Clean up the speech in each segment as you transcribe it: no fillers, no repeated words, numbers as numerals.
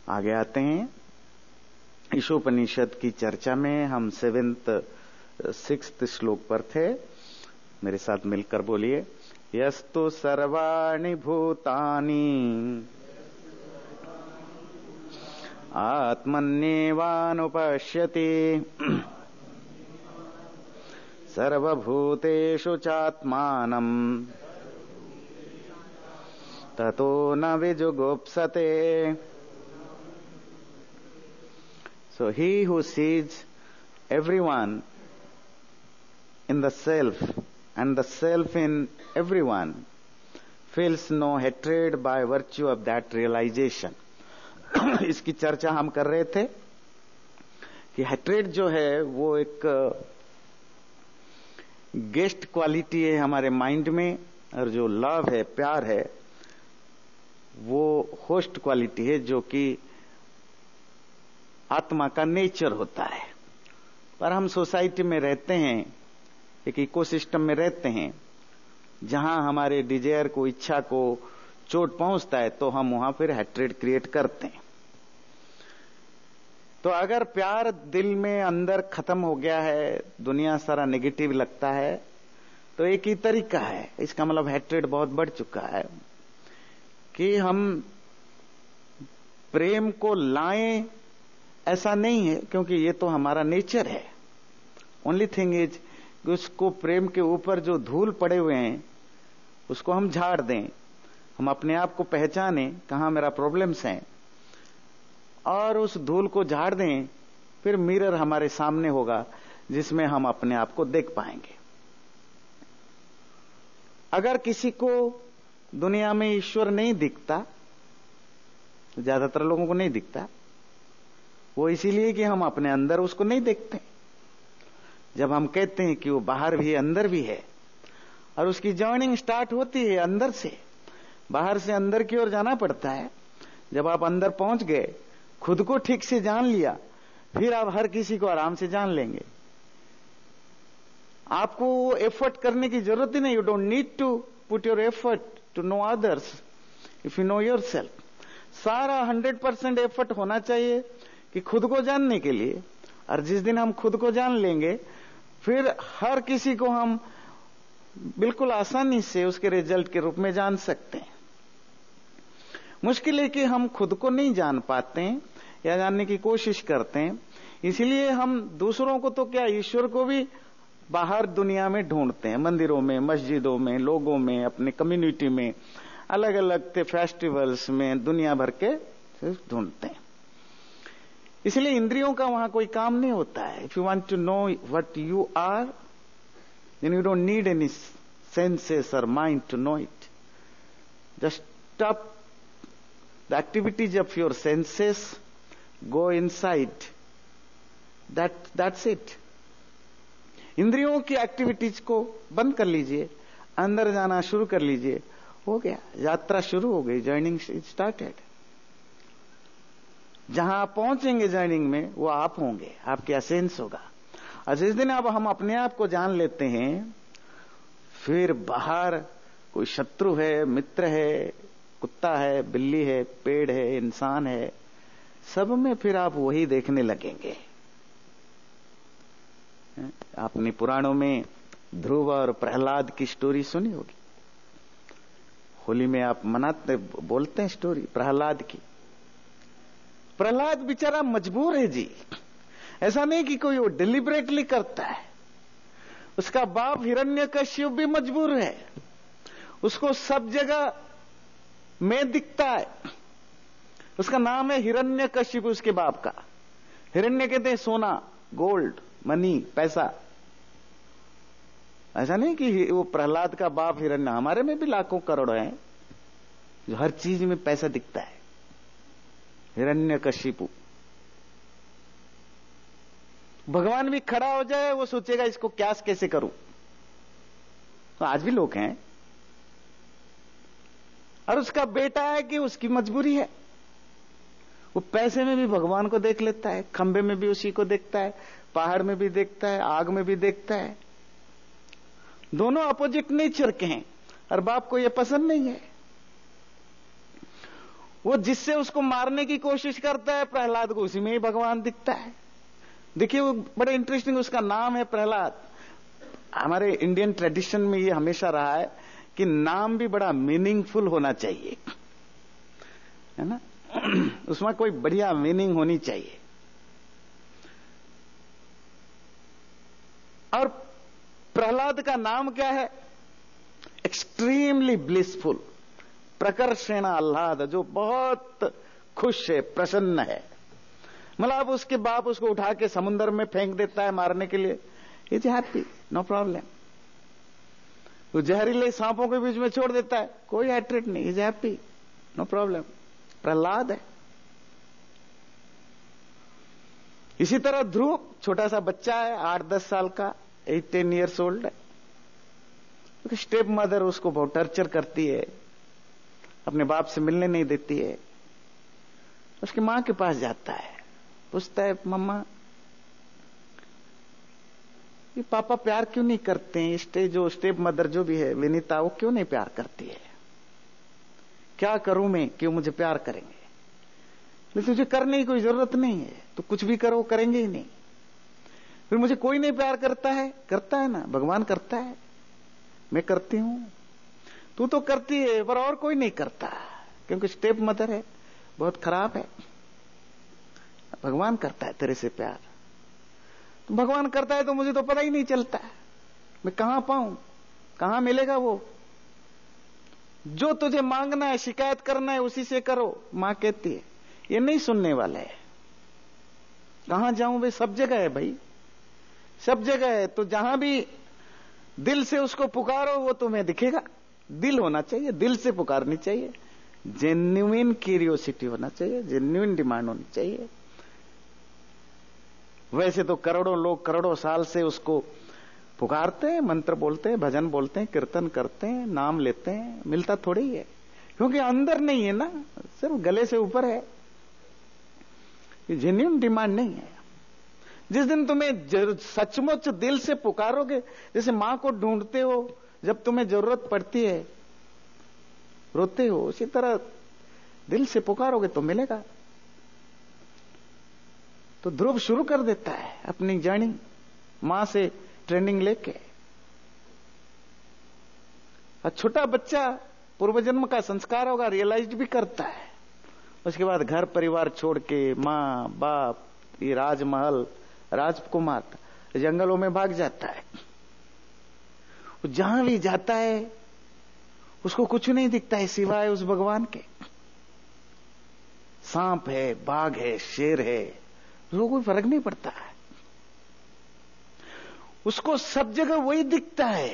आगे आते हैं ईशोपनिषद की चर्चा में। हम 6th श्लोक पर थे। मेरे साथ मिलकर बोलिए, यस्तु सर्वाणि भूतानि आत्मन्येवानुपश्यति सर्वभूतेषु चात्मानम् ततो न विजुगुप्सते। So he who sees everyone in the self and the self in everyone feels no hatred by virtue of that realization. इसकी चर्चा हम कर रहे थे कि हेट्रेड जो है वो एक गेस्ट क्वालिटी है हमारे माइंड में, और जो लव है, प्यार है, वो होस्ट क्वालिटी है जो कि आत्मा का नेचर होता है। पर हम सोसाइटी में रहते हैं, एक इकोसिस्टम में रहते हैं, जहां हमारे डिजायर को, इच्छा को चोट पहुंचता है तो हम वहां फिर हेट्रेड क्रिएट करते हैं। तो अगर प्यार दिल में अंदर खत्म हो गया है, दुनिया सारा नेगेटिव लगता है, तो एक ही तरीका है, इसका मतलब हेट्रेड बहुत बढ़ चुका है, कि हम प्रेम को लाएं। ऐसा नहीं है, क्योंकि ये तो हमारा नेचर है। ओनली थिंग इज उसको प्रेम के ऊपर जो धूल पड़े हुए हैं उसको हम झाड़ दें, हम अपने आप को पहचानें कहां मेरा प्रॉब्लम्स हैं, और उस धूल को झाड़ दें। फिर मिरर हमारे सामने होगा जिसमें हम अपने आप को देख पाएंगे। अगर किसी को दुनिया में ईश्वर नहीं दिखता, ज्यादातर लोगों को नहीं दिखता, वो इसीलिए कि हम अपने अंदर उसको नहीं देखते। जब हम कहते हैं कि वो बाहर भी है, अंदर भी है, और उसकी जर्निंग स्टार्ट होती है अंदर से, बाहर से अंदर की ओर जाना पड़ता है। जब आप अंदर पहुंच गए, खुद को ठीक से जान लिया, फिर आप हर किसी को आराम से जान लेंगे। आपको वो एफर्ट करने की जरूरत ही नहीं। You don't need to put your effort to know others if you know yourself. सारा 100% एफर्ट होना चाहिए कि खुद को जानने के लिए, और जिस दिन हम खुद को जान लेंगे, फिर हर किसी को हम बिल्कुल आसानी से उसके रिजल्ट के रूप में जान सकते हैं। मुश्किल है कि हम खुद को नहीं जान पाते हैं या जानने की कोशिश करते हैं, इसलिए हम दूसरों को तो क्या, ईश्वर को भी बाहर दुनिया में ढूंढते हैं, मंदिरों में, मस्जिदों में, लोगों में, अपने कम्युनिटी में, अलग अलग फेस्टिवल्स में, दुनिया भर के ढूंढते हैं। इसलिए इंद्रियों का वहां कोई काम नहीं होता है। If you want to know what you are, then you don't need any senses और mind to know it. Just stop the activities of your senses, go inside, that's it. इंद्रियों की एक्टिविटीज को बंद कर लीजिए, अंदर जाना शुरू कर लीजिए, हो गया, यात्रा शुरू हो गई, जर्निंग स्टार्टेड। जहां आप पहुंचेंगे जर्निंग में, वो आप होंगे, आपके एसेंस होगा। और जिस दिन अब हम अपने आप को जान लेते हैं, फिर बाहर कोई शत्रु है, मित्र है, कुत्ता है, बिल्ली है, पेड़ है, इंसान है, सब में फिर आप वही देखने लगेंगे। आपने पुराणों में ध्रुव और प्रहलाद की स्टोरी सुनी होगी। होली में आप मनाते, बोलते हैं स्टोरी प्रहलाद की। प्रहलाद बेचारा मजबूर है जी, ऐसा नहीं कि कोई वो डिलिबरेटली करता है। उसका बाप हिरण्यकश्यप भी मजबूर है, उसको सब जगह में दिखता है। उसका नाम है हिरण्यकश्यप, उसके बाप का। हिरण्य कहते हैं सोना, गोल्ड, मनी, पैसा। ऐसा नहीं कि वो प्रहलाद का बाप हिरण्य, हमारे में भी लाखों करोड़ हैं जो हर चीज में पैसा दिखता है। हिरण्यकशिपु, भगवान भी खड़ा हो जाए, वो सोचेगा इसको क्यास कैसे करूं। तो आज भी लोग हैं। और उसका बेटा है कि उसकी मजबूरी है, वो पैसे में भी भगवान को देख लेता है, खंबे में भी उसी को देखता है, पहाड़ में भी देखता है, आग में भी देखता है। दोनों अपोजिट नेचर के हैं, और बाप को यह पसंद नहीं है। वो जिससे उसको मारने की कोशिश करता है, प्रहलाद को उसी में ही भगवान दिखता है। देखिए वो बड़े इंटरेस्टिंग, उसका नाम है प्रहलाद। हमारे इंडियन ट्रेडिशन में ये हमेशा रहा है कि नाम भी बड़ा मीनिंगफुल होना चाहिए, है ना। उसमें कोई बढ़िया मीनिंग होनी चाहिए। और प्रहलाद का नाम क्या है? एक्सट्रीमली ब्लिसफुल, प्रकर्षण आह्लाद, जो बहुत खुश है, प्रसन्न है। मतलब उसके बाप उसको उठा के समुद्र में फेंक देता है मारने के लिए, इज हैप्पी, नो प्रॉब्लम। वो जहरीले सांपों के बीच में छोड़ देता है, कोई हैट्रेट नहीं, is happy, no problem. Prahlad है। इसी तरह ध्रुव छोटा सा बच्चा है, 8-10 साल का, 8-10 ईयर्स ओल्ड है। तो स्टेप मदर उसको बहुत टर्चर करती है, अपने बाप से मिलने नहीं देती है। उसकी मां के पास जाता है, पूछता है, मम्मा ये पापा प्यार क्यों नहीं करते हैं? जो स्टेप मदर जो भी है विनीता, वो क्यों नहीं प्यार करती है? क्या करूं मैं, क्यों मुझे प्यार करेंगे? लेकिन तुझे करने की कोई जरूरत नहीं है, तो कुछ भी करो करेंगे ही नहीं। फिर मुझे कोई नहीं प्यार करता है। करता है ना, भगवान करता है, मैं करती हूं, तू तो करती है, पर और कोई नहीं करता, क्योंकि स्टेप मदर है, बहुत खराब है। भगवान करता है तेरे से प्यार। तो भगवान करता है तो मुझे तो पता ही नहीं चलता, मैं कहां पाऊं, कहां मिलेगा वो? जो तुझे मांगना है, शिकायत करना है, उसी से करो, मां कहती है। ये नहीं सुनने वाले है। कहां जाऊं भाई? सब जगह है भाई, सब जगह है। तो जहां भी दिल से उसको पुकारो, वो तुम्हें दिखेगा। दिल होना चाहिए, दिल से पुकारनी चाहिए, जेन्युइन क्यूरियोसिटी होना चाहिए, जेन्युइन डिमांड होनी चाहिए। वैसे तो करोड़ों लोग करोड़ों साल से उसको पुकारते हैं, मंत्र बोलते हैं, भजन बोलते हैं, कीर्तन करते हैं, नाम लेते हैं, मिलता थोड़ी ही है, क्योंकि अंदर नहीं है ना, सिर्फ गले से ऊपर है। ये जेन्युइन डिमांड नहीं है। जिस दिन तुम्हें सचमुच दिल से पुकारोगे, जैसे मां को ढूंढते हो जब तुम्हें जरूरत पड़ती है, रोते हो, उसी तरह दिल से पुकारोगे तो मिलेगा। तो ध्रुव शुरू कर देता है अपनी जर्नी, मां से ट्रेनिंग लेके। और छोटा बच्चा पूर्व जन्म का संस्कार होगा, रियलाइज भी करता है। उसके बाद घर परिवार छोड़ के, मां बाप, ये राजमहल, राजकुमार, जंगलों में भाग जाता है। जहां भी जाता है उसको कुछ नहीं दिखता है सिवाय उस भगवान के। सांप है, बाघ है, शेर है, उसको कोई फर्क नहीं पड़ता है। उसको सब जगह वही दिखता है,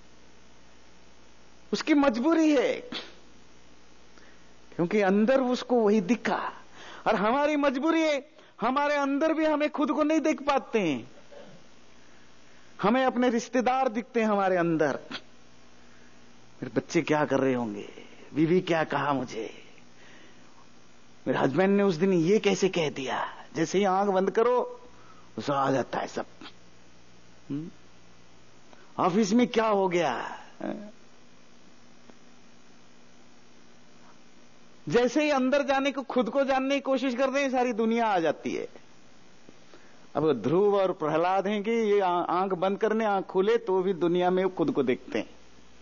उसकी मजबूरी है, क्योंकि अंदर उसको वही दिखा। और हमारी मजबूरी है, हमारे अंदर भी हमें खुद को नहीं देख पाते हैं। हमें अपने रिश्तेदार दिखते हैं हमारे अंदर। मेरे बच्चे क्या कर रहे होंगे, बीवी क्या कहा मुझे, मेरे हस्बैंड ने उस दिन ये कैसे कह दिया। जैसे ही आंख बंद करो उसे आ जाता है सब। ऑफिस में क्या हो गया, जैसे ही अंदर जाने को, खुद को जानने की कोशिश करते हैं, सारी दुनिया आ जाती है। अब ध्रुव और प्रहलाद हैं कि ये आंख बंद करने, आंख खुले तो भी दुनिया में खुद को देखते हैं।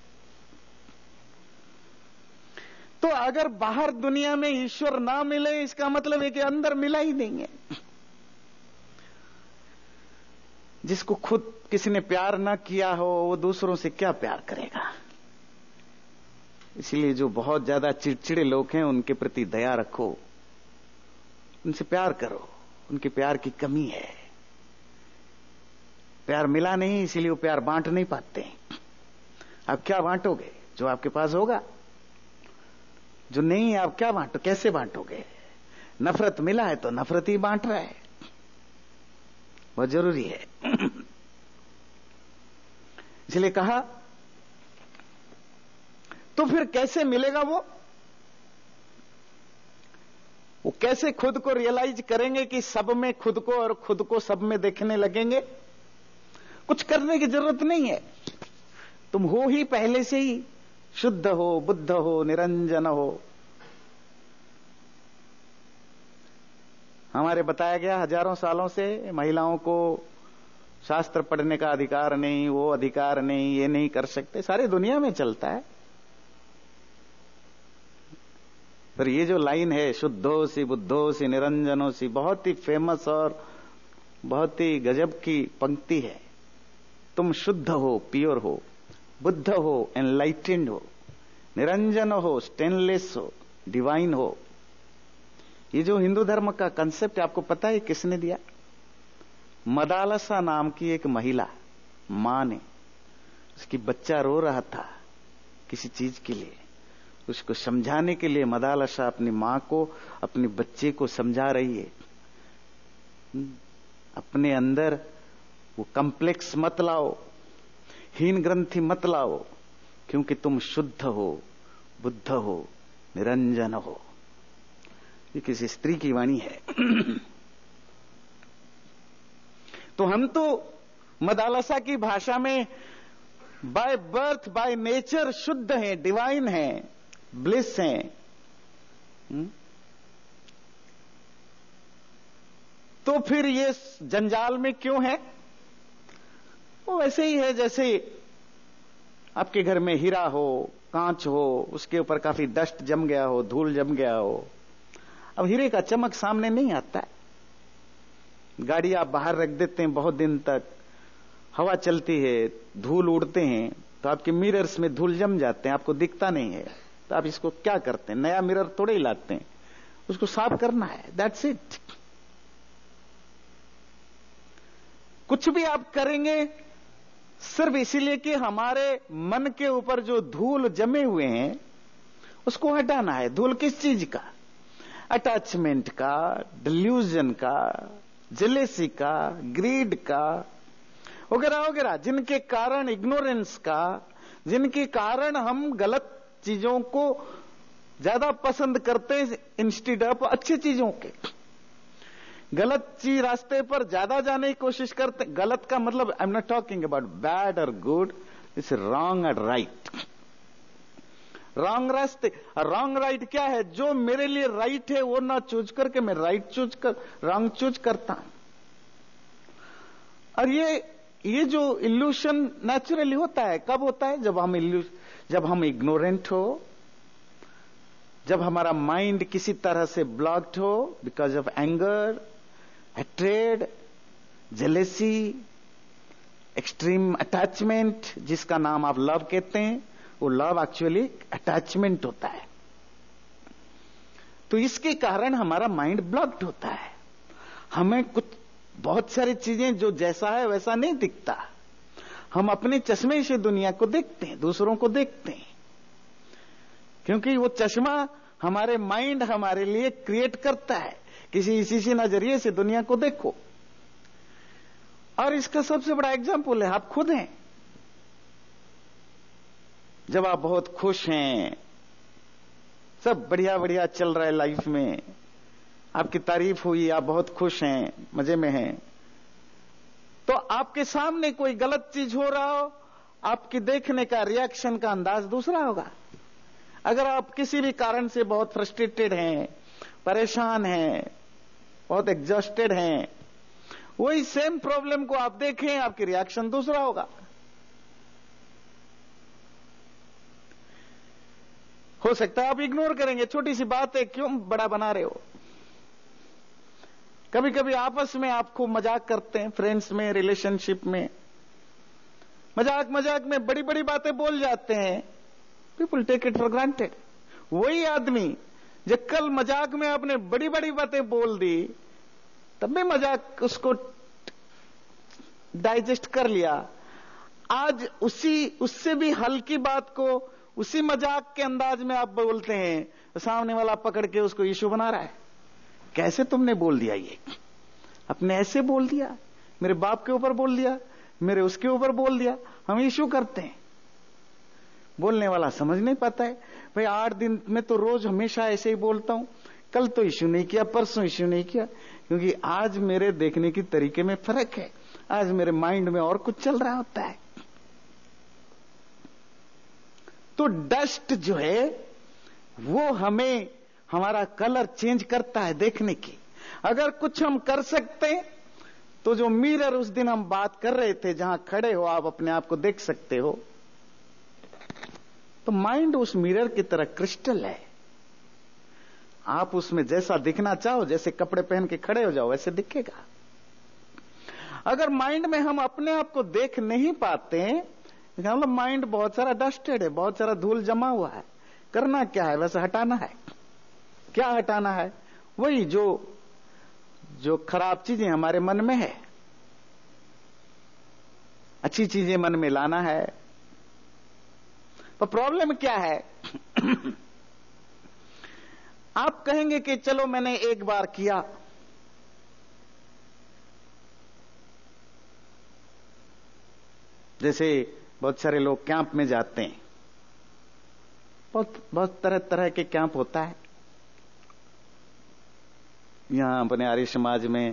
तो अगर बाहर दुनिया में ईश्वर ना मिले, इसका मतलब है कि अंदर मिला ही नहीं है। जिसको खुद किसी ने प्यार ना किया हो, वो दूसरों से क्या प्यार करेगा। इसलिए जो बहुत ज्यादा चिड़चिड़े लोग हैं, उनके प्रति दया रखो, उनसे प्यार करो। उनके प्यार की कमी है, प्यार मिला नहीं, इसीलिए वो प्यार बांट नहीं पाते। आप क्या बांटोगे? जो आपके पास होगा। जो नहीं है आप क्या बांटो, कैसे बांटोगे? नफरत मिला है तो नफरत ही बांट रहा है, बहुत जरूरी है। इसलिए कहा, तो फिर कैसे मिलेगा वो कैसे खुद को रियलाइज करेंगे कि सब में खुद को, और खुद को सब में देखने लगेंगे। कुछ करने की जरूरत नहीं है, तुम हो ही पहले से ही, शुद्ध हो, बुद्ध हो, निरंजन हो। हमारे बताया गया हजारों सालों से महिलाओं को शास्त्र पढ़ने का अधिकार नहीं, वो अधिकार नहीं, ये नहीं कर सकते, सारी दुनिया में चलता है। पर ये जो लाइन है शुद्धोसी बुद्धोसी निरंजनोसी, बहुत ही फेमस और बहुत ही गजब की पंक्ति है। तुम शुद्ध हो, प्योर हो, बुद्ध हो, एनलाइटेंड हो, निरंजन हो, स्टेनलेस हो, डिवाइन हो। ये जो हिंदू धर्म का कंसेप्ट है, आपको पता है किसने दिया? मदालसा नाम की एक महिला, मां ने, उसकी बच्चा रो रहा था किसी चीज के लिए, उसको समझाने के लिए मदालसा अपनी मां को, अपने बच्चे को समझा रही है, अपने अंदर वो कॉम्प्लेक्स मत लाओ, हीन ग्रंथि मत लाओ, क्योंकि तुम शुद्ध हो, बुद्ध हो, निरंजन हो। ये किसी स्त्री की वाणी है। तो हम तो मदालसा की भाषा में बाय बर्थ बाय नेचर शुद्ध हैं, डिवाइन हैं, ब्लिस हैं। तो फिर ये जंजाल में क्यों है? वो वैसे ही है जैसे आपके घर में हीरा हो, कांच हो, उसके ऊपर काफी डस्ट जम गया हो, धूल जम गया हो। अब हीरे का चमक सामने नहीं आता है। गाड़ी आप बाहर रख देते हैं बहुत दिन तक, हवा चलती है, धूल उड़ते हैं, तो आपके मिरर्स में धूल जम जाते हैं, आपको दिखता नहीं है। तो आप इसको क्या करते हैं? नया मिरर थोड़े ही लाते हैं, उसको साफ करना है, दैट्स इट। कुछ भी आप करेंगे सिर्फ इसीलिए कि हमारे मन के ऊपर जो धूल जमे हुए हैं उसको हटाना है। धूल किस चीज का? अटैचमेंट का, डिल्यूजन का, जेलेसी का, ग्रीड का, वगैरह वगैरह, जिनके कारण, इग्नोरेंस का, जिनके कारण हम गलत चीजों को ज्यादा पसंद करते हैं इंस्टेड ऑफ अच्छी चीजों के। गलत चीज रास्ते पर ज्यादा जाने की कोशिश करते। गलत का मतलब I am not talking about bad और good, it's wrong and right. Wrong रास्ते, रॉन्ग राइट क्या है? जो मेरे लिए राइट है वो ना चूज करके मैं राइट चूज कर, रॉन्ग चूज करता हूं। और ये जो इल्यूशन नेचुरली होता है, कब होता है? जब हम इग्नोरेंट हो, जब हमारा माइंड किसी तरह से ब्लॉक्ड हो because of anger, hatred, jealousy, extreme attachment, जिसका नाम आप लव कहते हैं। वो लव एक्चुअली अटैचमेंट होता है। तो इसके कारण हमारा माइंड ब्लॉक्ड होता है। हमें कुछ बहुत सारी चीजें जो जैसा है वैसा नहीं दिखता। हम अपने चश्मे से दुनिया को देखते हैं, दूसरों को देखते हैं, क्योंकि वो चश्मा हमारे माइंड हमारे लिए क्रिएट करता है। इसी नजरिए से दुनिया को देखो। और इसका सबसे बड़ा एग्जाम्पल है आप खुद हैं। जब आप बहुत खुश हैं, सब बढ़िया बढ़िया चल रहा है लाइफ में, आपकी तारीफ हुई, आप बहुत खुश हैं, मजे में हैं, तो आपके सामने कोई गलत चीज हो रहा हो, आपकी देखने का, रिएक्शन का अंदाज दूसरा होगा। अगर आप किसी भी कारण से बहुत फ्रस्ट्रेटेड हैं, परेशान हैं, बहुत एग्जॉस्टेड हैं, वही सेम प्रॉब्लम को आप देखें, आपकी रिएक्शन दूसरा होगा। हो सकता है आप इग्नोर करेंगे, छोटी सी बात है, क्यों बड़ा बना रहे हो। कभी कभी आपस में आप खूब मजाक करते हैं, फ्रेंड्स में, रिलेशनशिप में, मजाक मजाक में बड़ी बड़ी बातें बोल जाते हैं। People take it for granted. वही आदमी जब कल मजाक में आपने बड़ी बड़ी बातें बोल दी, तब भी मजाक उसको डाइजेस्ट कर लिया, आज उससे भी हल्की बात को उसी मजाक के अंदाज में आप बोलते हैं, तो सामने वाला पकड़ के उसको इशू बना रहा है। कैसे तुमने बोल दिया? ये अपने ऐसे बोल दिया, मेरे बाप के ऊपर बोल दिया, मेरे उसके ऊपर बोल दिया, हम इशू करते हैं। बोलने वाला समझ नहीं पाता है, भाई 8 दिन में तो रोज हमेशा ऐसे ही बोलता हूं, कल तो इश्यू नहीं किया, परसों इश्यू नहीं किया, क्योंकि आज मेरे देखने की तरीके में फर्क है, आज मेरे माइंड में और कुछ चल रहा होता है। तो डस्ट जो है वो हमें, हमारा कलर चेंज करता है देखने की। अगर कुछ हम कर सकते तो जो मिरर उस दिन हम बात कर रहे थे, जहां खड़े हो आप अपने आप को देख सकते हो, तो माइंड उस मिरर की तरह क्रिस्टल है। आप उसमें जैसा दिखना चाहो, जैसे कपड़े पहन के खड़े हो जाओ, वैसे दिखेगा। अगर माइंड में हम अपने आप को देख नहीं पाते, मतलब माइंड बहुत सारा डस्टेड है, बहुत सारा धूल जमा हुआ है, करना क्या है, वैसे हटाना है। क्या हटाना है? वही जो खराब चीजें हमारे मन में है, अच्छी चीजें मन में लाना है। तो प्रॉब्लम क्या है? आप कहेंगे कि चलो मैंने एक बार किया, जैसे बहुत सारे लोग कैंप में जाते हैं, बहुत तरह तरह के कैंप होता है। यहां अपने आर्य समाज में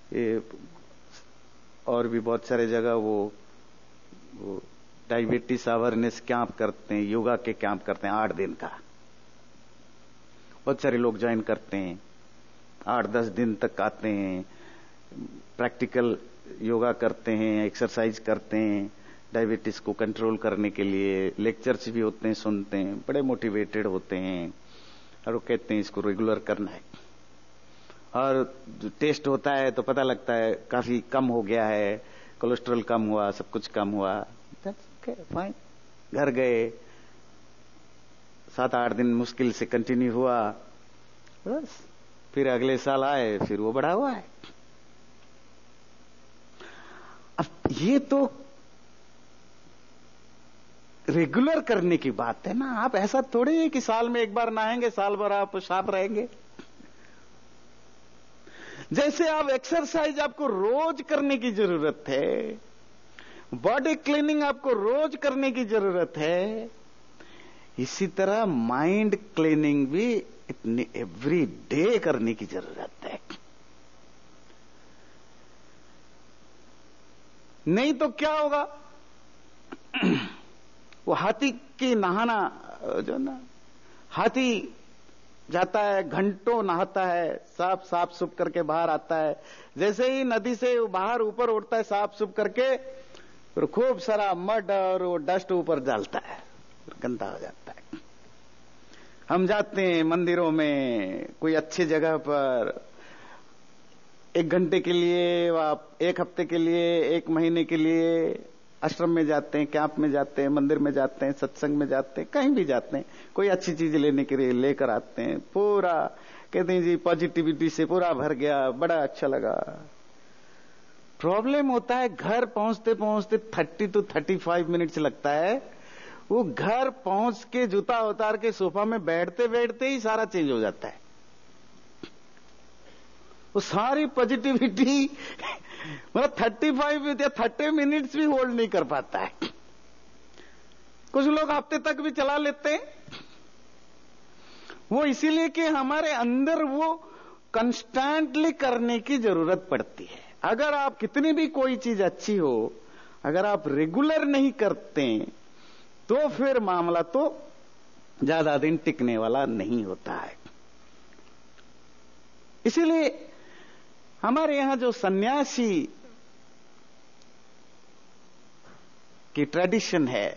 और भी बहुत सारे जगह वो डायबिटीज अवेयरनेस कैंप करते हैं, योगा के कैंप करते हैं 8 दिन का। बहुत सारे लोग ज्वाइन करते हैं, 8-10 दिन तक आते हैं, प्रैक्टिकल योगा करते हैं, एक्सरसाइज करते हैं, डायबिटीज को कंट्रोल करने के लिए लेक्चर्स भी होते हैं, सुनते हैं, बड़े मोटिवेटेड होते हैं और वो कहते हैं इसको रेगुलर करना है। और जो टेस्ट होता है तो पता लगता है काफी कम हो गया है, कोलेस्ट्रॉल कम हुआ, सब कुछ कम हुआ, फाइन। घर गए, 7-8 दिन मुश्किल से कंटिन्यू हुआ, बस फिर अगले साल आए, फिर वो बढ़ा हुआ है। अब ये तो रेगुलर करने की बात है ना। आप ऐसा थोड़ी है कि साल में एक बार नहाएंगे, साल भर आप शार्प रहेंगे। जैसे आप एक्सरसाइज आपको रोज करने की जरूरत है, बॉडी क्लीनिंग आपको रोज करने की जरूरत है, इसी तरह माइंड क्लीनिंग भी इतनी एवरी डे करने की जरूरत है। नहीं तो क्या होगा? वो हाथी की नहाना, जो ना हाथी जाता है, घंटों नहाता है, साफ सुप करके बाहर आता है, जैसे ही नदी से बाहर ऊपर उठता है साफ सुप करके, फिर खूब सारा मड और वो डस्ट ऊपर डालता है, गंदा हो जाता है। हम जाते हैं मंदिरों में, कोई अच्छी जगह पर 1 घंटे के लिए, आप 1 हफ्ते के लिए, 1 महीने के लिए आश्रम में जाते हैं, कैंप में जाते हैं, मंदिर में जाते हैं, सत्संग में जाते हैं, कहीं भी जाते हैं, कोई अच्छी चीज लेने के लिए लेकर आते हैं, पूरा कहते हैं जी पॉजिटिविटी से पूरा भर गया, बड़ा अच्छा लगा। प्रॉब्लम होता है घर पहुंचते पहुंचते 30 to 35 मिनट्स लगता है। वो घर पहुंच के जूता उतार के सोफा में बैठते बैठते ही सारा चेंज हो जाता है। वो सारी पॉजिटिविटी मतलब 35 या 30 मिनट्स भी होल्ड नहीं कर पाता है। कुछ लोग हफ्ते तक भी चला लेते हैं। वो इसीलिए कि हमारे अंदर वो कंस्टेंटली करने की जरूरत पड़ती है। अगर आप कितनी भी कोई चीज अच्छी हो, अगर आप रेगुलर नहीं करते तो फिर मामला तो ज्यादा दिन टिकने वाला नहीं होता है। इसीलिए हमारे यहां जो सन्यासी की ट्रेडिशन है,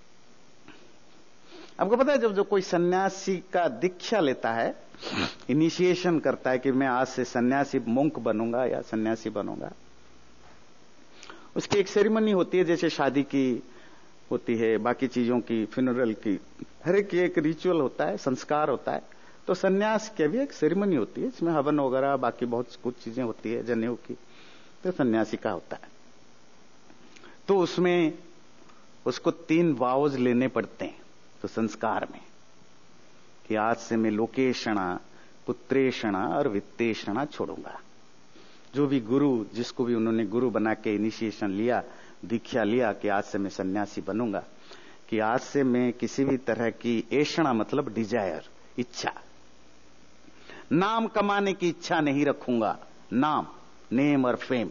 आपको पता है जब जो कोई सन्यासी का दीक्षा लेता है, इनिशिएशन करता है कि मैं आज से सन्यासी मोंक बनूंगा या सन्यासी बनूंगा, उसकी एक सेरेमनी होती है, जैसे शादी की होती है, बाकी चीजों की, फ्यूनरल की, हर एक एक रिचुअल होता है, संस्कार होता है। तो सन्यास की भी एक सेरेमनी होती है, इसमें हवन वगैरह बाकी बहुत कुछ चीजें होती है जनेऊ की, तो सन्यासी का होता है। तो उसमें उसको 3 वावज लेने पड़ते हैं तो संस्कार में, कि आज से मैं लोकेशणा, पुत्रेषणा और वित्तेषणा छोड़ूंगा। जो भी गुरु, जिसको भी उन्होंने गुरु बना के इनिशिएशन लिया, दीक्षा लिया कि आज से मैं सन्यासी बनूंगा, कि आज से मैं किसी भी तरह की ऐषणा मतलब डिजायर, इच्छा, नाम कमाने की इच्छा नहीं रखूंगा, नाम, नेम और फेम,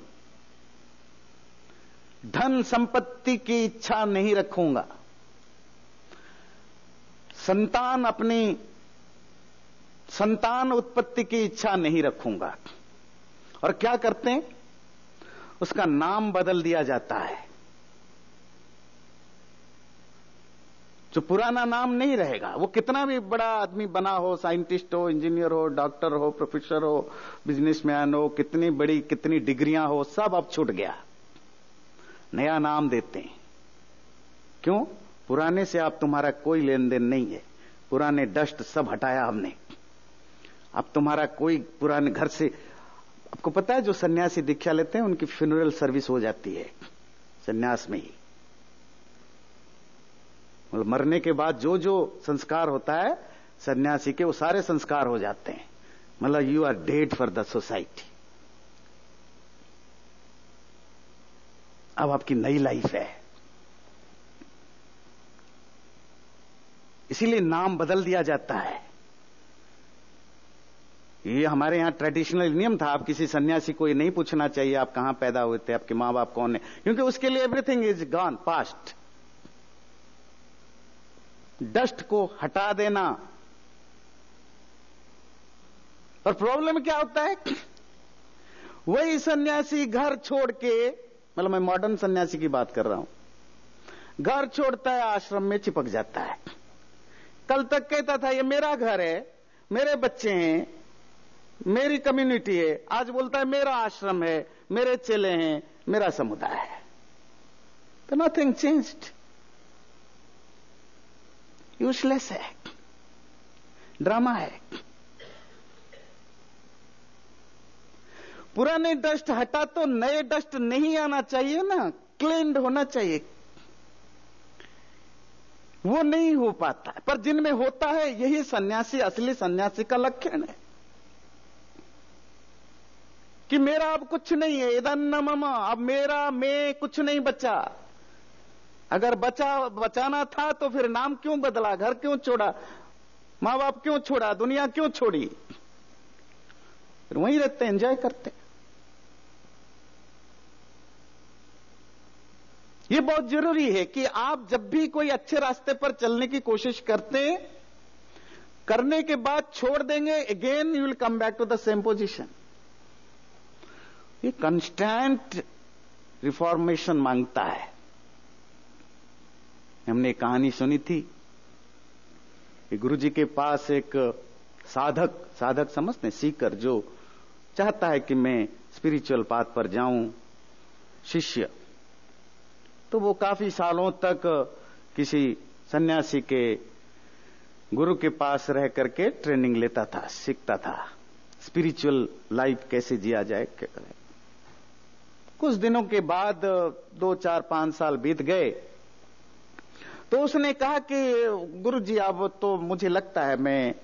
धन संपत्ति की इच्छा नहीं रखूंगा, संतान उत्पत्ति की इच्छा नहीं रखूंगा, और क्या करते हैं, उसका नाम बदल दिया जाता है। जो पुराना नाम नहीं रहेगा, वो कितना भी बड़ा आदमी बना हो, साइंटिस्ट हो, इंजीनियर हो, डॉक्टर हो, प्रोफेसर हो, बिजनेसमैन हो, कितनी डिग्रियां हो, सब अब छूट गया। नया नाम देते हैं। क्यों? पुराने से आप तुम्हारा कोई लेन देन नहीं है। पुराने डस्ट सब हटाया हमने। अब तुम्हारा कोई पुराने घर से, आपको पता है जो सन्यासी दीक्षा लेते हैं उनकी फ्यूनरल सर्विस हो जाती है सन्यास में ही। मतलब मरने के बाद जो जो संस्कार होता है सन्यासी के, वो सारे संस्कार हो जाते हैं। मतलब you are dead for the society. अब आपकी नई लाइफ है। इसीलिए नाम बदल दिया जाता है। ये हमारे यहां ट्रेडिशनल नियम था। आप किसी सन्यासी को ये नहीं पूछना चाहिए आप कहां पैदा हुए थे, आपके मां बाप कौन है, क्योंकि उसके लिए everything is gone past. Dust को हटा देना। और प्रॉब्लम क्या होता है, वही सन्यासी घर छोड़ के, मतलब मैं मॉडर्न सन्यासी की बात कर रहा हूं, घर छोड़ता है, आश्रम में चिपक जाता है। कल तक कहता था ये मेरा घर है, मेरे बच्चे हैं, मेरी कम्युनिटी है, आज बोलता है मेरा आश्रम है, मेरे चेले हैं, मेरा समुदाय है। तो नथिंग चेंज्ड। यूजलेस है, ड्रामा है। पुराने डस्ट हटा तो नए डस्ट नहीं आना चाहिए ना, क्लीन्ड होना चाहिए। वो नहीं हो पाता है, पर जिनमें होता है यही सन्यासी, असली सन्यासी का लक्षण है कि मेरा अब कुछ नहीं है, इदं न मम, अब मेरा मैं कुछ नहीं बचा। अगर बचाना था तो फिर नाम क्यों बदला, घर क्यों छोड़ा, मां बाप क्यों छोड़ा, दुनिया क्यों छोड़ी, फिर वहीं रहते, एंजॉय करते। ये बहुत जरूरी है कि आप जब भी कोई अच्छे रास्ते पर चलने की कोशिश करते हैं, करने के बाद छोड़ देंगे, again you will come back to the same position. ये कंस्टेंट रिफॉर्मेशन मांगता है। हमने एक कहानी सुनी थी कि गुरुजी के पास एक साधक समझते, सीकर, जो चाहता है कि मैं स्पिरिचुअल पाथ पर जाऊं, शिष्य। तो वो काफी सालों तक किसी सन्यासी के गुरु के पास रह करके ट्रेनिंग लेता था, सीखता था स्पिरिचुअल लाइफ कैसे जिया जाए। कुछ दिनों के बाद 2, 4, 5 साल बीत गए तो उसने कहा कि गुरुजी अब तो मुझे लगता है मैं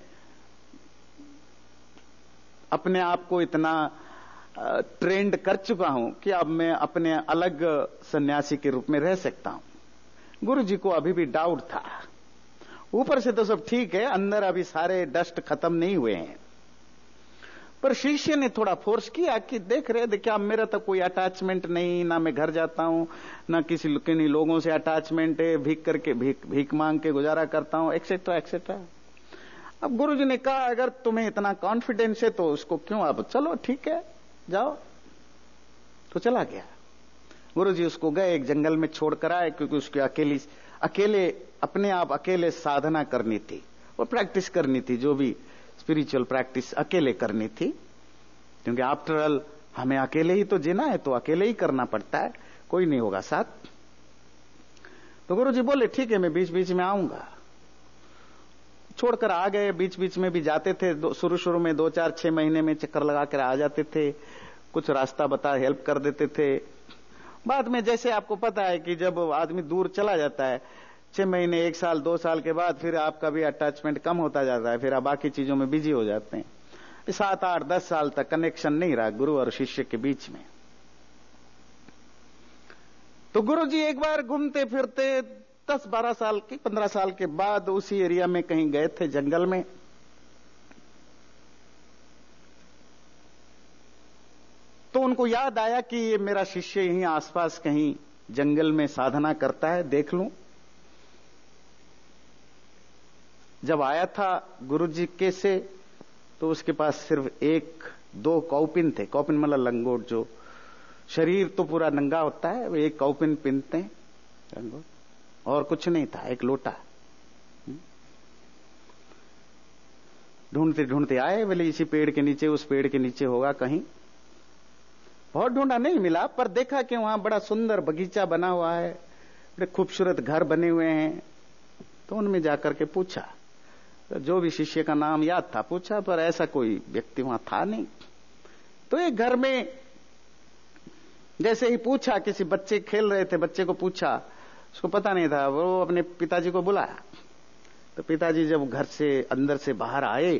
अपने आप को इतना ट्रेंड कर चुका हूं कि अब मैं अपने अलग सन्यासी के रूप में रह सकता हूं। गुरुजी को अभी भी डाउट था। ऊपर से तो सब ठीक है, अंदर अभी सारे डस्ट खत्म नहीं हुए हैं। पर शिष्य ने थोड़ा फोर्स किया कि देख रहे क्या, मेरा तो कोई अटैचमेंट नहीं, ना मैं घर जाता हूं, ना किन्हीं लोगों से अटैचमेंट है, भीख मांग के गुजारा करता हूं, एक्सेट्रा एक्सेट्रा। अब गुरुजी ने कहा अगर तुम्हें इतना कॉन्फिडेंस है तो उसको क्यों, अब चलो ठीक है जाओ। तो चला गया। गुरुजी उसको गए एक जंगल में छोड़कर आए, क्योंकि उसके अकेले अपने आप अकेले साधना करनी थी और प्रैक्टिस करनी थी, जो भी स्पिरिचुअल प्रैक्टिस अकेले करनी थी, क्योंकि आफ्टर ऑल हमें अकेले ही तो जीना है, तो अकेले ही करना पड़ता है, कोई नहीं होगा साथ। तो गुरुजी बोले ठीक है मैं बीच बीच में आऊंगा। छोड़कर आ गए। बीच बीच में भी जाते थे, शुरू में 2, 4, 6 महीने में चक्कर लगा कर आ जाते थे, कुछ रास्ता बता हेल्प कर देते थे। बाद में जैसे आपको पता है कि जब आदमी दूर चला जाता है 6 महीने, 1 साल, 2 साल के बाद फिर आपका भी अटैचमेंट कम होता जाता है, फिर आप बाकी चीजों में बिजी हो जाते हैं। 7, 8, 10 साल तक कनेक्शन नहीं रहा गुरु और शिष्य के बीच में। तो गुरुजी एक बार घूमते फिरते 10, 12 साल की 15 साल के बाद उसी एरिया में कहीं गए थे जंगल में। तो उनको याद आया कि ये मेरा शिष्य यहीं आसपास कहीं जंगल में साधना करता है, देख लूं। जब आया था गुरुजी के से तो उसके पास सिर्फ एक 2 कौपिन थे। कौपिन मतलब लंगोट, जो शरीर तो पूरा नंगा होता है, वो एक कौपिन पिनते हैं लंगोट, और कुछ नहीं था, एक लोटा। ढूंढते ढूंढते आए, बोले इसी पेड़ के नीचे, उस पेड़ के नीचे होगा कहीं। बहुत ढूंढा, नहीं मिला, पर देखा कि वहां बड़ा सुंदर बगीचा बना हुआ है, बड़े खूबसूरत घर बने हुए हैं। तो उनमें जाकर के पूछा, तो जो भी शिष्य का नाम याद था पूछा, पर ऐसा कोई व्यक्ति वहां था नहीं। तो एक घर में जैसे ही पूछा, किसी बच्चे खेल रहे थे, बच्चे को पूछा, उसको पता नहीं था, वो अपने पिताजी को बुलाया। तो पिताजी जब घर से अंदर से बाहर आए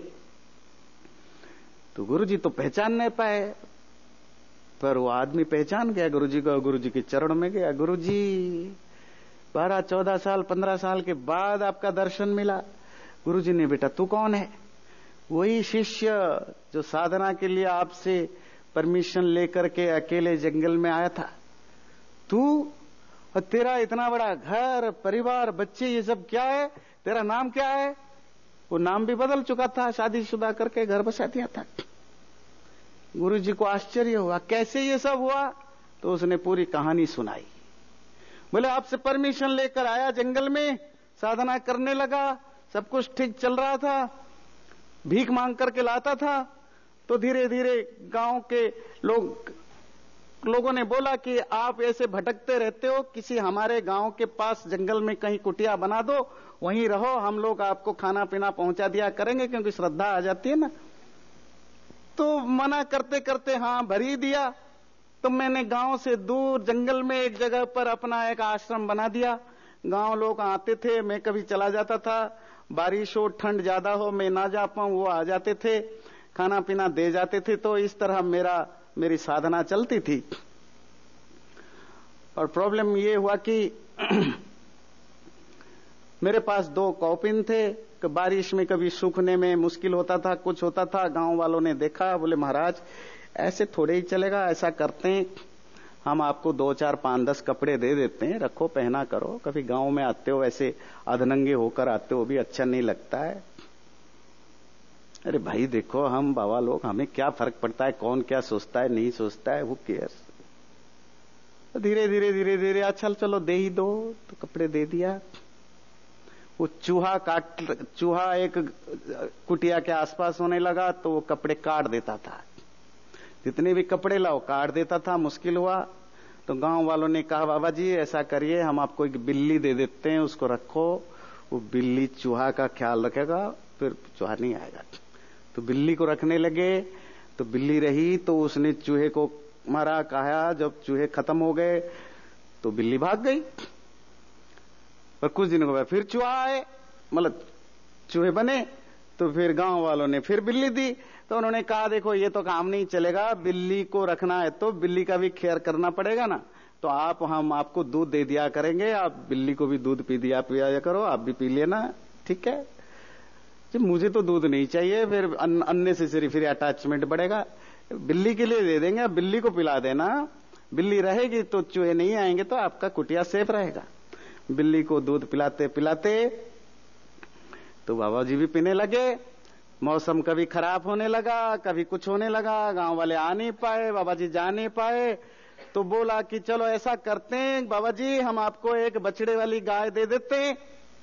तो गुरुजी तो पहचान नहीं पाए, पर वो आदमी पहचान गया गुरुजी को, गुरुजी के चरण में गया। गुरुजी 12, 14 साल, 15 साल के बाद आपका दर्शन मिला। गुरुजी ने, बेटा तू कौन है? वही शिष्य जो साधना के लिए आपसे परमिशन लेकर के अकेले जंगल में आया था। तू, और तेरा इतना बड़ा घर, परिवार, बच्चे, ये सब क्या है? तेरा नाम क्या है? वो नाम भी बदल चुका था, शादीशुदा करके घर बसा दिया था। गुरुजी को आश्चर्य हुआ, कैसे ये सब हुआ? तो उसने पूरी कहानी सुनाई। बोले आपसे परमिशन लेकर आया, जंगल में साधना करने लगा, सब कुछ ठीक चल रहा था, भीख मांग करके लाता था। तो धीरे धीरे गांव के लोगों ने बोला कि आप ऐसे भटकते रहते हो, किसी हमारे गांव के पास जंगल में कहीं कुटिया बना दो, वहीं रहो, हम लोग आपको खाना पीना पहुंचा दिया करेंगे, क्योंकि श्रद्धा आ जाती है ना। तो मना करते करते हाँ भर ही दिया। तो मैंने गांव से दूर जंगल में एक जगह पर अपना एक आश्रम बना दिया। गांव लोग आते थे, मैं कभी चला जाता था, बारिश हो, ठंड ज्यादा हो, मैं ना जा पाऊं, वो आ जाते थे, खाना पीना दे जाते थे। तो इस तरह मेरी साधना चलती थी। और प्रॉब्लम ये हुआ कि मेरे पास 2 कौपिन थे, कि बारिश में कभी सूखने में मुश्किल होता था, कुछ होता था। गांव वालों ने देखा, बोले महाराज ऐसे थोड़े ही चलेगा, ऐसा करते हैं, हम आपको 2, 4, 5, 10 कपड़े दे देते हैं, रखो, पहना करो, कभी गांव में आते हो ऐसे अधनंगे होकर आते हो, भी अच्छा नहीं लगता है। अरे भाई देखो, हम बाबा लोग, हमें क्या फर्क पड़ता है कौन क्या सोचता है नहीं सोचता है, वो केयर्स। तो धीरे धीरे धीरे धीरे अच्छा चलो दे ही दो, तो कपड़े दे दिया। वो चूहा एक कुटिया के आसपास होने लगा, तो वो कपड़े काट देता था, जितने भी कपड़े लाओ काट देता था। मुश्किल हुआ तो गांव वालों ने कहा, बाबा जी ऐसा करिए, हम आपको एक बिल्ली दे देते हैं, उसको रखो, वो बिल्ली चूहा का ख्याल रखेगा, फिर चूहा नहीं आएगा। तो बिल्ली को रखने लगे, तो बिल्ली रही, तो उसने चूहे को मारा, खाया। जब चूहे खत्म हो गए तो बिल्ली भाग गई। पर कुछ दिनों के बाद फिर चूहा आए, मतलब चूहे बने, तो फिर गांव वालों ने फिर बिल्ली दी। तो उन्होंने कहा देखो ये तो काम नहीं चलेगा, बिल्ली को रखना है तो बिल्ली का भी केयर करना पड़ेगा ना, तो हम आपको दूध दे दिया करेंगे, आप बिल्ली को भी दूध पिया करो, आप भी पी लेना, ठीक है। जब मुझे तो दूध नहीं चाहिए, फिर अननेसेसरी फिर अटैचमेंट बढ़ेगा, बिल्ली के लिए दे देंगे, आप बिल्ली को पिला देना, बिल्ली रहेगी तो चूहे नहीं आएंगे, तो आपका कुटिया सेफ रहेगा। बिल्ली को दूध पिलाते पिलाते तो बाबा जी भी पीने लगे। मौसम कभी खराब होने लगा, कभी कुछ होने लगा, गांव वाले आ नहीं पाए, बाबा जी जा नहीं पाए। तो बोला कि चलो ऐसा करते हैं बाबा जी, हम आपको एक बछड़े वाली गाय दे देते हैं,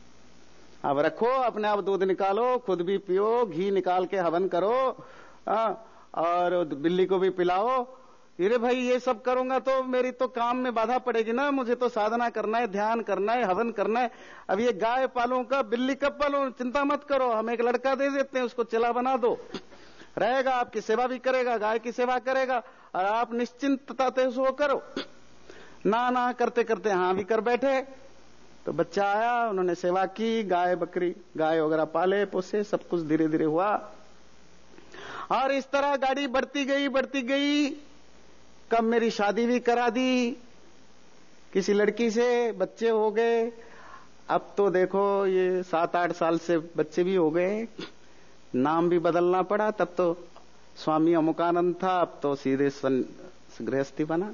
अब रखो, अपने आप दूध निकालो, खुद भी पियो, घी निकाल के हवन करो, और बिल्ली को भी पिलाओ। अरे भाई ये सब करूंगा तो मेरी तो काम में बाधा पड़ेगी ना, मुझे तो साधना करना है, ध्यान करना है, हवन करना है। अब ये गाय पालूंगा, बिल्ली कब पालूं? चिंता मत करो, हम एक लड़का दे देते हैं, उसको चला बना दो, रहेगा, आपकी सेवा भी करेगा, गाय की सेवा करेगा, और आप निश्चिंतता से उसको करो। ना करते करते हाँ भी कर बैठे। तो बच्चा आया, उन्होंने सेवा की, गाय बकरी गाय वगैरह पाले पोसे, सब कुछ धीरे धीरे हुआ। और इस तरह गाड़ी बढ़ती गई। कब मेरी शादी भी करा दी किसी लड़की से, बच्चे हो गए। अब तो देखो ये 7-8 साल से बच्चे भी हो गए, नाम भी बदलना पड़ा। तब तो स्वामी अमुकानंद था, अब तो सीधे गृहस्थी बना।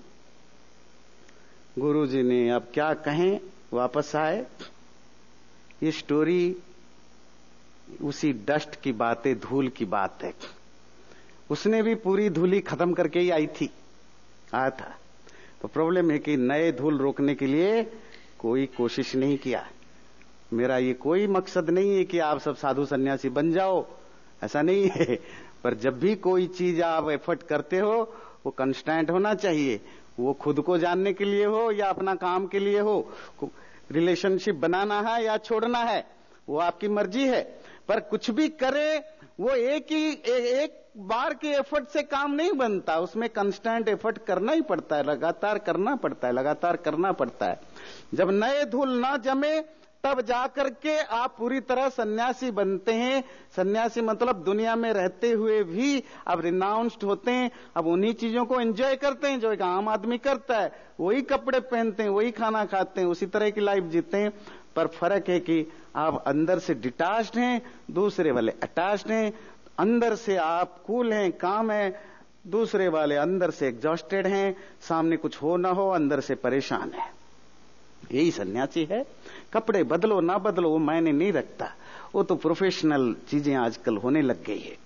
गुरु जी ने अब क्या कहें, वापस आए। ये स्टोरी उसी डस्ट की बात है, धूल की बात है। उसने भी पूरी धूली खत्म करके ही आया था। तो प्रॉब्लम है कि नए धूल रोकने के लिए कोई कोशिश नहीं किया। मेरा ये कोई मकसद नहीं है कि आप सब साधु सन्यासी बन जाओ, ऐसा नहीं है। पर जब भी कोई चीज आप एफर्ट करते हो वो कंस्टेंट होना चाहिए। वो खुद को जानने के लिए हो या अपना काम के लिए हो, रिलेशनशिप बनाना है या छोड़ना है वो आपकी मर्जी है। पर कुछ भी करे वो एक बार के एफर्ट से काम नहीं बनता, उसमें कंस्टेंट एफर्ट करना ही पड़ता है, लगातार करना पड़ता है, लगातार करना पड़ता है। जब नए धूल ना जमे तब जाकर के आप पूरी तरह सन्यासी बनते हैं। सन्यासी मतलब दुनिया में रहते हुए भी अब रिनाउंस्ड होते हैं, अब उन्हीं चीजों को एंजॉय करते हैं जो एक आम आदमी करता है। वही कपड़े पहनते हैं, वही खाना खाते हैं, उसी तरह की लाइफ जीते हैं। पर फर्क है कि आप अंदर से डिटैच्ड हैं, दूसरे वाले अटैच्ड हैं। अंदर से आप कूल हैं, काम है, दूसरे वाले अंदर से एग्जॉस्टेड हैं, सामने कुछ हो ना हो अंदर से परेशान है। यही सन्यासी है। कपड़े बदलो ना बदलो वो मायने नहीं रखता, वो तो प्रोफेशनल चीजें आजकल होने लग गई है।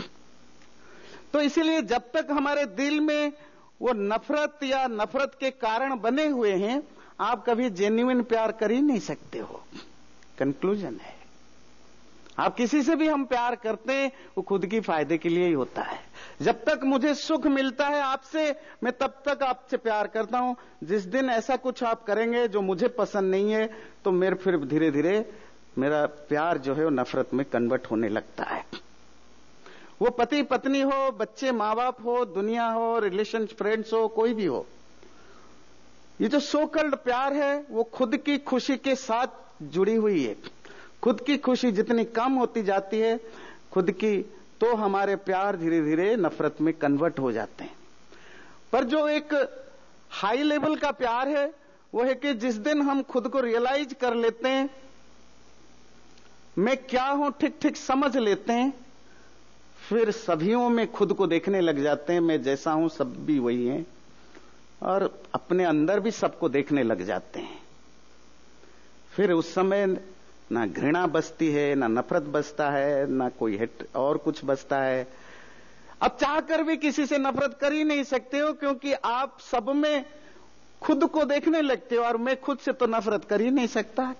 तो इसीलिए जब तक हमारे दिल में वो नफरत या नफरत के कारण बने हुए हैं, आप कभी जेन्युइन प्यार कर ही नहीं सकते हो। कंक्लूजन है, आप किसी से भी हम प्यार करते हैं वो खुद की फायदे के लिए ही होता है। जब तक मुझे सुख मिलता है आपसे, मैं तब तक आपसे प्यार करता हूं। जिस दिन ऐसा कुछ आप करेंगे जो मुझे पसंद नहीं है तो मेरे फिर धीरे धीरे मेरा प्यार जो है वो नफरत में कन्वर्ट होने लगता है। वो पति पत्नी हो, बच्चे माँ बाप हो, दुनिया हो, रिलेशन फ्रेंड्स हो, कोई भी हो, ये जो सो कॉल्ड प्यार है वो खुद की खुशी के साथ जुड़ी हुई है। खुद की खुशी जितनी कम होती जाती है खुद की, तो हमारे प्यार धीरे धीरे नफरत में कन्वर्ट हो जाते हैं। पर जो एक हाई लेवल का प्यार है वो है कि जिस दिन हम खुद को रियलाइज कर लेते हैं, मैं क्या हूं ठीक ठीक समझ लेते हैं, फिर सभियों में खुद को देखने लग जाते हैं। मैं जैसा हूं सब भी वही हैं, और अपने अंदर भी सबको देखने लग जाते हैं। फिर उस समय ना घृणा बसती है, ना नफरत बसता है, ना कोई और कुछ बसता है। अब चाहकर भी किसी से नफरत कर ही नहीं सकते हो, क्योंकि आप सब में खुद को देखने लगते हो। और मैं खुद से तो नफरत कर ही नहीं सकता,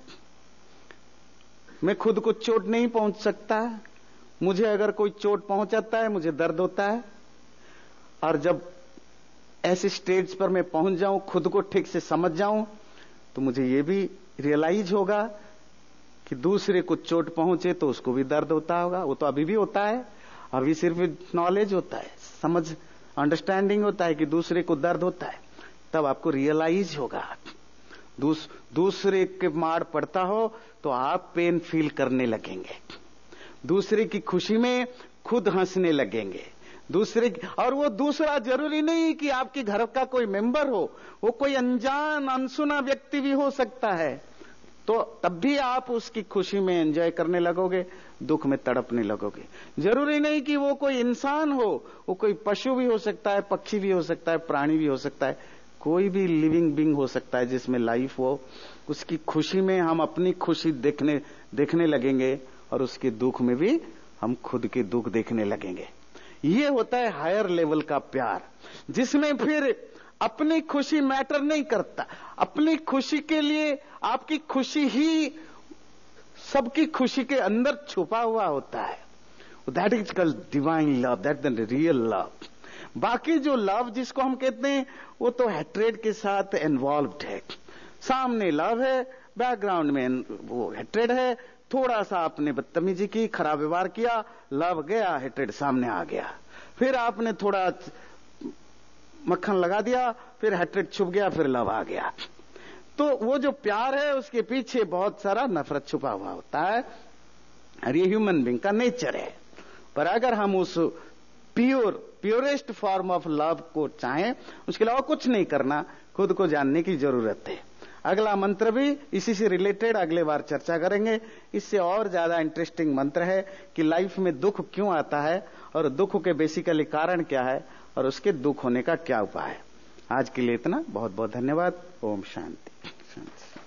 मैं खुद को चोट नहीं पहुंच सकता। मुझे अगर कोई चोट पहुंचाता है मुझे दर्द होता है, और जब ऐसे स्टेज पर मैं पहुंच जाऊं, खुद को ठीक से समझ जाऊं, तो मुझे ये भी रियलाइज होगा कि दूसरे को चोट पहुंचे तो उसको भी दर्द होता होगा। वो तो अभी भी होता है, अभी सिर्फ नॉलेज होता है, समझ, अंडरस्टैंडिंग होता है कि दूसरे को दर्द होता है। तब आपको रियलाइज होगा। दूसरे के मार पड़ता हो तो आप पेन फील करने लगेंगे, दूसरे की खुशी में खुद हंसने लगेंगे। और वो दूसरा जरूरी नहीं कि आपके घर का कोई मेंबर हो, वो कोई अनजान अनसुना व्यक्ति भी हो सकता है। तो तब भी आप उसकी खुशी में एंजॉय करने लगोगे, दुख में तड़पने लगोगे। जरूरी नहीं कि वो कोई इंसान हो, वो कोई पशु भी हो सकता है, पक्षी भी हो सकता है, प्राणी भी हो सकता है, कोई भी लिविंग बीइंग हो सकता है जिसमें लाइफ हो। उसकी खुशी में हम अपनी खुशी देखने लगेंगे, और उसके दुख में भी हम खुद के दुख देखने लगेंगे। ये होता है हायर लेवल का प्यार, जिसमें फिर अपनी खुशी मैटर नहीं करता। अपनी खुशी के लिए आपकी खुशी ही सबकी खुशी के अंदर छुपा हुआ होता है। That is called divine love, that the real love. बाकी जो लव जिसको हम कहते हैं वो तो हैट्रेड के साथ इन्वॉल्व्ड है। सामने लव है, बैकग्राउंड में वो हैट्रेड है। थोड़ा सा आपने बदतमीजी की, खराब व्यवहार किया, लव गया, हैट्रेड सामने आ गया। फिर आपने थोड़ा मक्खन लगा दिया, फिर हैट्रेड छुप गया, फिर लव आ गया। तो वो जो प्यार है उसके पीछे बहुत सारा नफरत छुपा हुआ होता है, और ये ह्यूमन बीइंग का नेचर है। पर अगर हम उस प्योरेस्ट फॉर्म ऑफ लव को चाहें, उसके अलावा कुछ नहीं करना, खुद को जानने की जरूरत है। अगला मंत्र भी इसी से रिलेटेड अगले बार चर्चा करेंगे। इससे और ज्यादा इंटरेस्टिंग मंत्र है कि लाइफ में दुख क्यों आता है, और दुख के बेसिकली कारण क्या है, और उसके दुख होने का क्या उपाय है। आज के लिए इतना, बहुत बहुत धन्यवाद। ओम शांति शांति।